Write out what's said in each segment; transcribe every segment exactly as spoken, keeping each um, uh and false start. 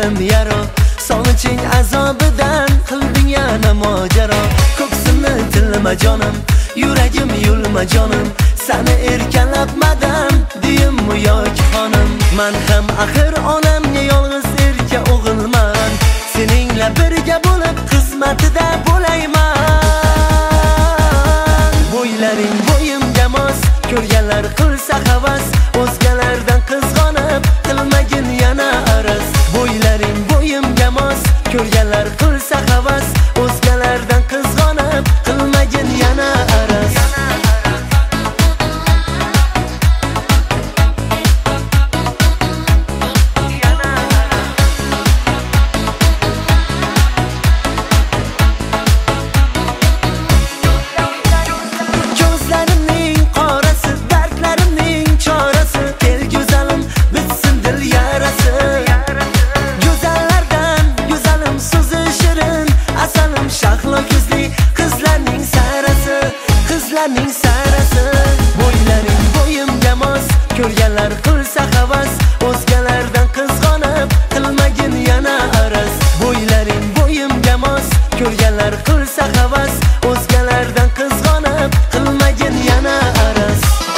dilim yaro, sog'inching azobidan qilding yana mojaro. Ko'ksimni tilma jonim, yuragim yulma jonim, seni erkalabmadan deyimmi yoki xonim. Men ham axir onamga yolg'iz erka o'g'ilman, seningla birga bo'lib xizmatida bo'layman. Bo'ylaring bo'yimga mos, ko'rganlar qilsa havas, o'zgalardan qizg'onib qilmagin yana araz. Bo'ylaring bo'yimga mos, ko'rganlar qilsa havas, o'zgalardan qizg'onib qilmagin yana araz. Qizlarning sarasi, bo'ylaring bo'yimga mos, ko'rganlar qilsa havas, o'zgalardan qizg'onib qilmagin yana araz. Bo'ylaring bo'yimga mos, ko'rganlar qilsa havas, o'zgalardan qizg'onib qilmagin yana araz.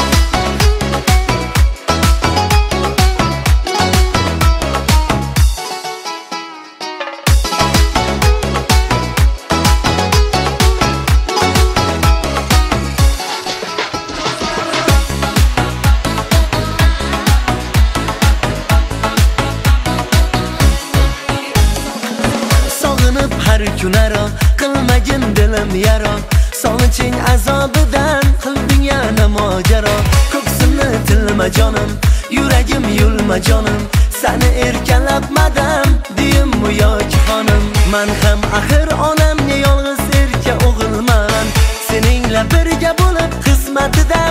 Har kunaro, qilmagin dilim yaro, sog'inching azobidan qilding yana mojaro. Ko'ksimni tilma jonim, yuragim yulma jonim, seni erkalabmadan deyimmi yoki xonim. Men ham axir onamga yolg'iz erka o'g'ilman, seningla birga bo'lib xizmatida